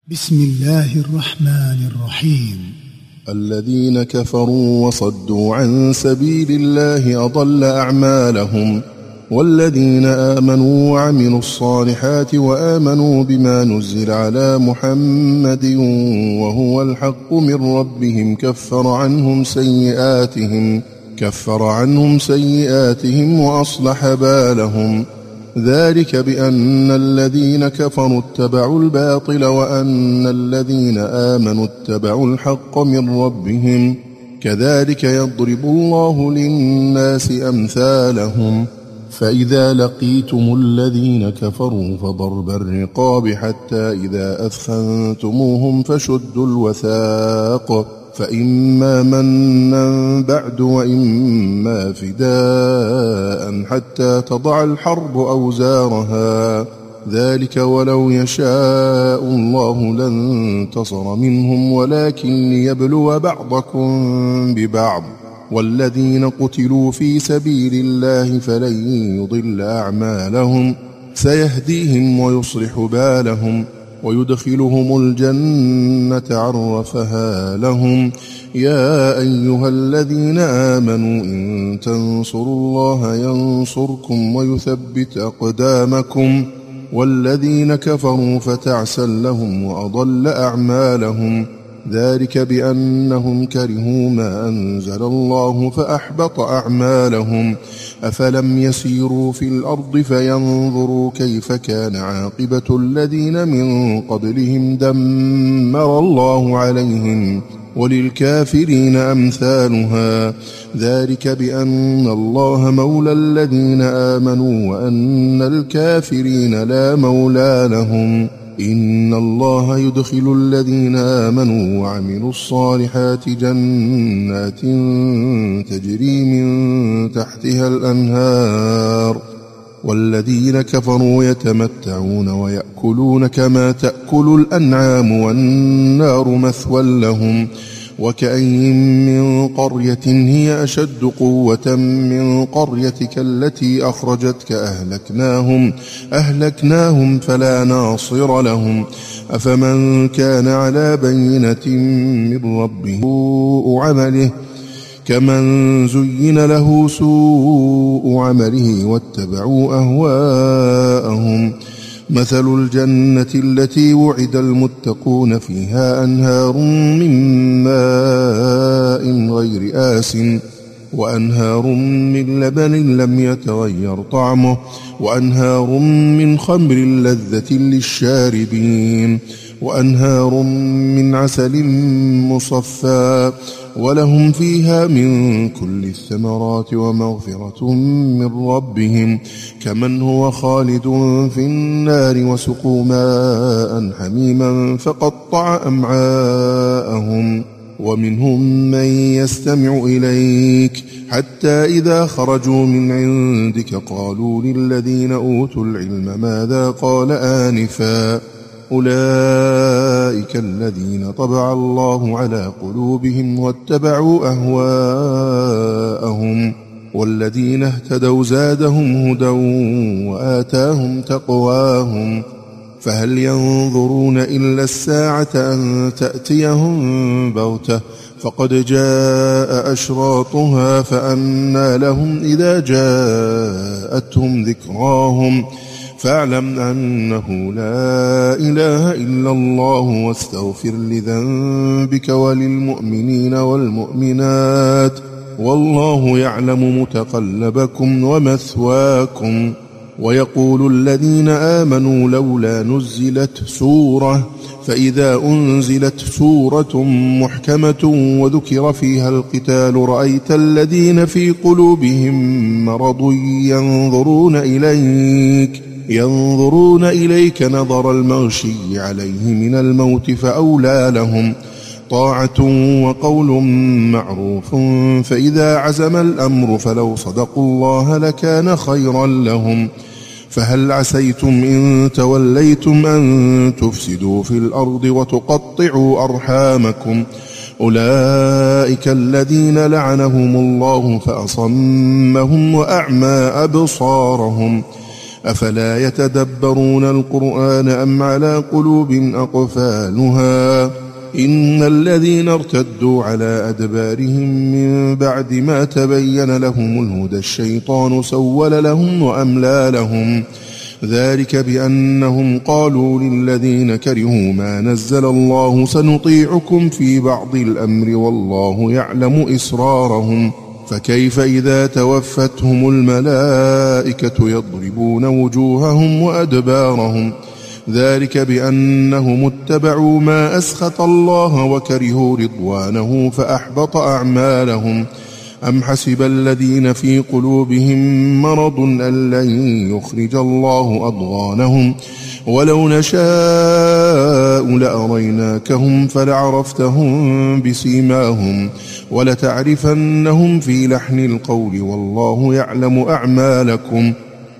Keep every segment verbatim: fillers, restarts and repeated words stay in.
بسم الله الرحمن الرحيم. الذين كفروا وصدوا عن سبيل الله أضل أعمالهم، والذين آمنوا وعملوا الصالحات وآمنوا بما نزل على محمد وهو الحق من ربهم كفر عنهم سيئاتهم كفر عنهم سيئاتهم وأصلح بالهم. ذلك بأن الذين كفروا اتبعوا الباطل وأن الذين آمنوا اتبعوا الحق من ربهم، كذلك يضرب الله للناس أمثالهم. فإذا لقيتم الذين كفروا فضرب الرقاب حتى إذا أثخنتموهم فشدوا الوثاق، فإما منا بعد وإما فداء حتى تضع الحرب أوزارها، ذلك ولو يشاء الله لانتصر منهم ولكن ليبلو بعضكم ببعض. والذين قتلوا في سبيل الله فلن يضل أعمالهم، سيهديهم ويصلح بالهم ويدخلهم الجنة عرفها لهم. يا أيها الذين آمنوا إن تنصروا الله ينصركم ويثبت أقدامكم. والذين كفروا فتعسا لهم وأضل أعمالهم، ذلك بأنهم كرهوا ما أنزل الله فأحبط أعمالهم. أفلم يسيروا في الأرض فينظروا كيف كان عاقبة الذين من قبلهم دمر الله عليهم وللكافرين أمثالها. ذلك بأن الله مولى الذين آمنوا وأن الكافرين لا مولى لهم. إن الله يدخل الذين آمنوا وعملوا الصالحات جنات تجري من تحتها الأنهار، والذين كفروا يتمتعون ويأكلون كما تأكل الأنعام والنار مثوى لهم. وكأين من قرية هي أشد قوة من قريتك التي أخرجتك أهلكناهم أهلكناهم فلا ناصر لهم. أفمن كان على بينة من ربه سوء عمله كمن زين له سوء عمله واتبعوا أهواءهم. مثل الجنة التي وعد المتقون فيها أنهار من ماء غير آسٍ وأنهار من لبن لم يتغير طعمه وأنهار من خمر لذة للشاربين وأنهار من عسل مصفى ولهم فيها من كل الثمرات ومغفرة من ربهم كمن هو خالد في النار وسقوا ماء حميما فقطع أمعاءهم. ومنهم من يستمع إليك حتى إذا خرجوا من عندك قالوا للذين أوتوا العلم ماذا قال آنفا أولئك الذين طبع الله على قلوبهم واتبعوا أهواءهم. والذين اهتدوا زادهم هدى وآتاهم تقواهم. فهل ينظرون إلا الساعة أن تأتيهم بغتة فقد جاء أشراطها فأنى لهم إذا جاءتهم ذكراهم. فاعلم أنه لا إله إلا الله واستغفر لذنبك وللمؤمنين والمؤمنات والله يعلم متقلبكم ومثواكم. ويقول الذين آمنوا لولا نزلت سورة فإذا أنزلت سورة محكمة وذكر فيها القتال رأيت الذين في قلوبهم مرض ينظرون إليك ينظرون إليك نظر المغشي عليه من الموت فأولى لهم طاعة وقول معروف. فإذا عزم الأمر فلو صدقوا الله لكان خيرا لهم. فهل عسيتم إن توليتم أن تفسدوا في الأرض وتقطعوا أرحامكم أولئك الذين لعنهم الله فأصمهم وأعمى أبصارهم أفلا يتدبرون القرآن أم على قلوب أقفالها إن الذين ارتدوا على أدبارهم من بعد ما تبين لهم الهدى الشيطان سول لهم وأملى لهم ذلك بأنهم قالوا للذين كرهوا ما نزل الله سنطيعكم في بعض الأمر والله يعلم إسرارهم فكيف إذا توفتهم الملائكة يضربون وجوههم وأدبارهم ذلك بأنهم اتبعوا ما أسخط الله وكرهوا رضوانه فأحبط أعمالهم أم حسب الذين في قلوبهم مرض أن لن يخرج الله أضغانهم ولو نشاء لأريناكهم فلعرفتهم بسيماهم ولتعرفنهم في لحن القول والله يعلم أعمالكم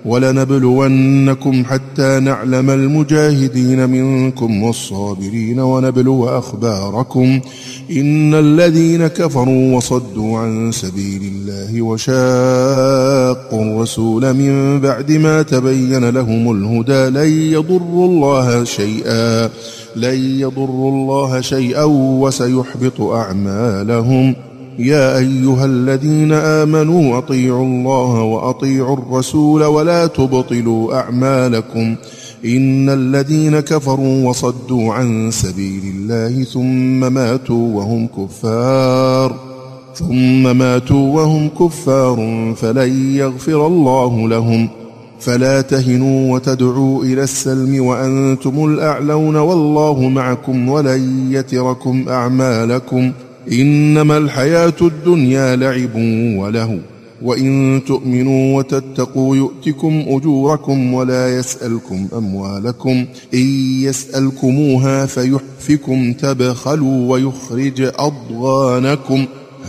ولنبلونكم حتى نعلم المجاهدين منكم والصابرين ونبلو أخباركم إن الذين كفروا وصدوا عن سبيل الله وشاقوا الرسول من بعد ما تبين لهم الهدى لن يضروا الله شيئا لن يضروا الله شيئا وسيحبط أعمالهم يا أيها الذين آمنوا أطيعوا الله وأطيعوا الرسول ولا تبطلوا أعمالكم إن الذين كفروا وصدوا عن سبيل الله ثم ماتوا وهم كفار ثم ماتوا وهم كفار فلن يغفر الله لهم فلا تهنوا وتدعوا إلى السلم وأنتم الأعلون والله معكم ولن يتركم أعمالكم إنما الحياة الدنيا لعب وله وإن تؤمنوا وتتقوا يؤتكم أجوركم ولا يسألكم أموالكم إن يسألكموها فيحفكم تبخلوا ويخرج أضغانكم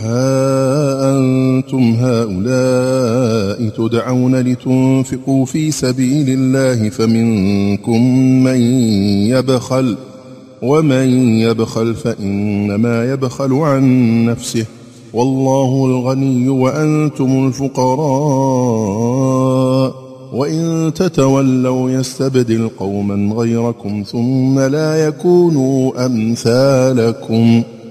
ها أنتم هؤلاء تدعون لتنفقوا في سبيل الله فمنكم من يبخل ومن يبخل فإنما يبخل عن نفسه والله الغني وأنتم الفقراء وإن تتولوا يستبدل قوما غيركم ثم لا يكونوا أمثالكم